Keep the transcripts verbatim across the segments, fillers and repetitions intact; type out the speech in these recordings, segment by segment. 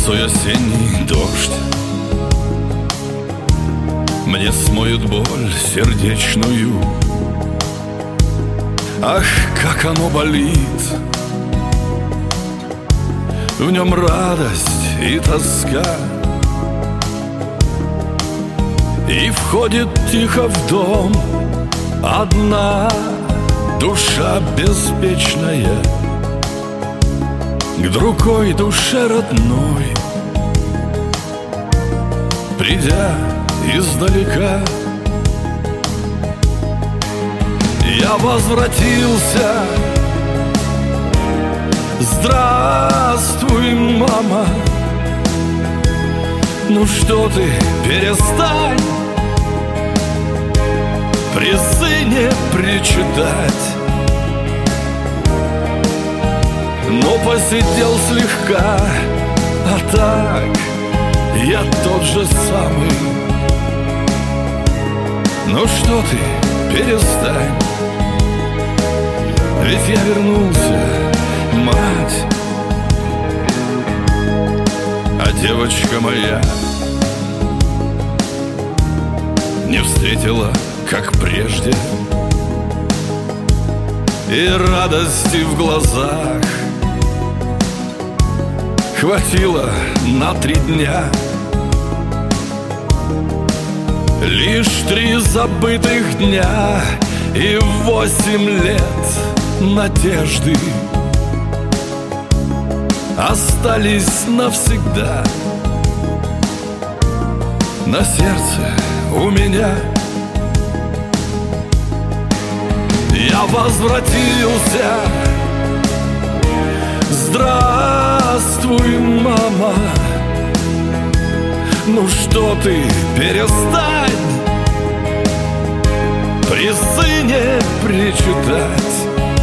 Косой осенний дождь мне смоет боль сердечную. Ах, как оно болит! В нем радость и тоска. И входит тихо в дом одна душа беспечная, к другой душе родной, придя издалека. Я возвратился. Здравствуй, мама. Ну что ты, перестань при сыне причитать. Но посидел слегка, а так я тот же самый. Ну что ты, перестань, ведь я вернулся, мать. А девочка моя не встретила, как прежде, и радости в глазах хватило на три дня. Лишь три забытых дня и восемь лет надежды остались навсегда на сердце у меня. Я возвратился. Здравствуй, мама. Ну что ты, перестань при сыне причитать.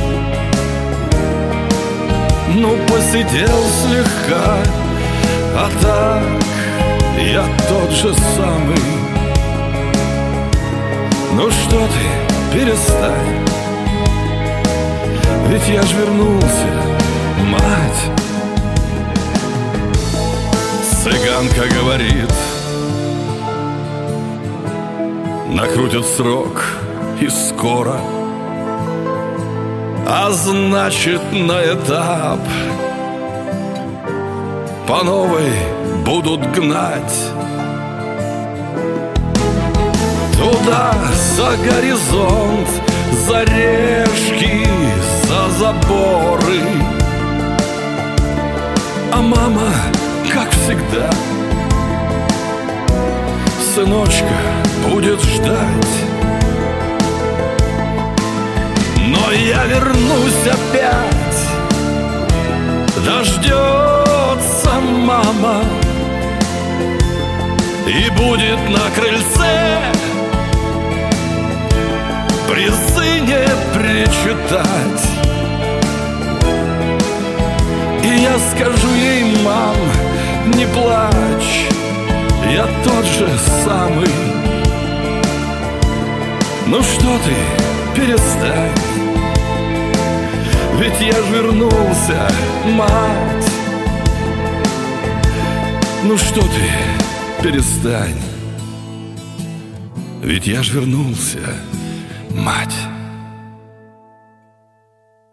Ну посидел слегка, а так я тот же самый. Ну что ты, перестань, ведь я ж вернулся, мать. Цыганка говорит, накрутят срок и скоро, а значит на этап по новой будут гнать. Туда, за горизонт, за решки, за заборы. А мама, как всегда, сыночка будет ждать. Но я вернусь опять, дождется мама, и будет на крыльце при сыне причитать. И я скажу ей, мам, не плачь, я тот же самый. Ну что ты, перестань, ведь я ж вернулся, мать. Ну что ты, перестань, ведь я ж вернулся, мать.